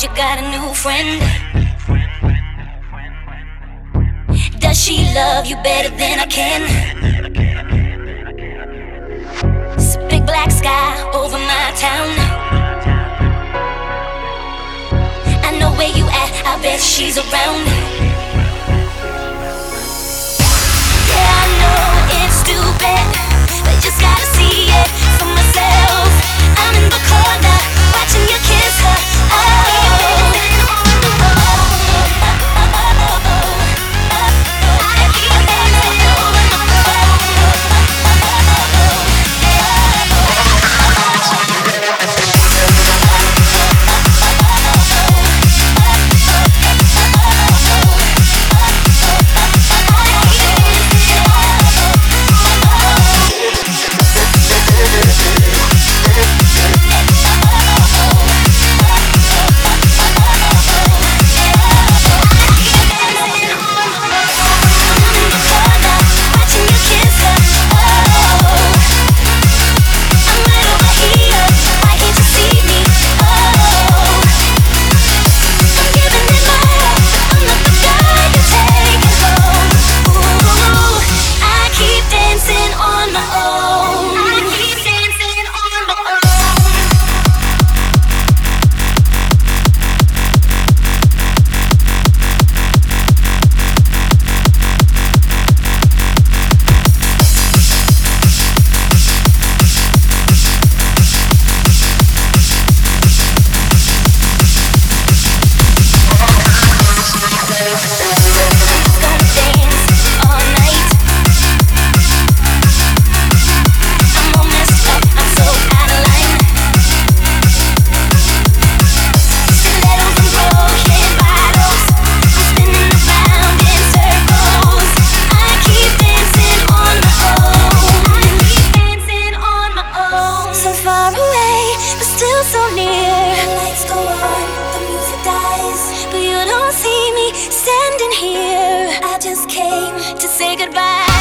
you got a new friend. Does she love you better than I can? It's a big black sky over my town. I know where you at, I bet she's around. Yeah, I know it's stupid, but just gotta see it for myself. I'm in the corner, watching you kiss her. Standing here, I just came to say goodbye.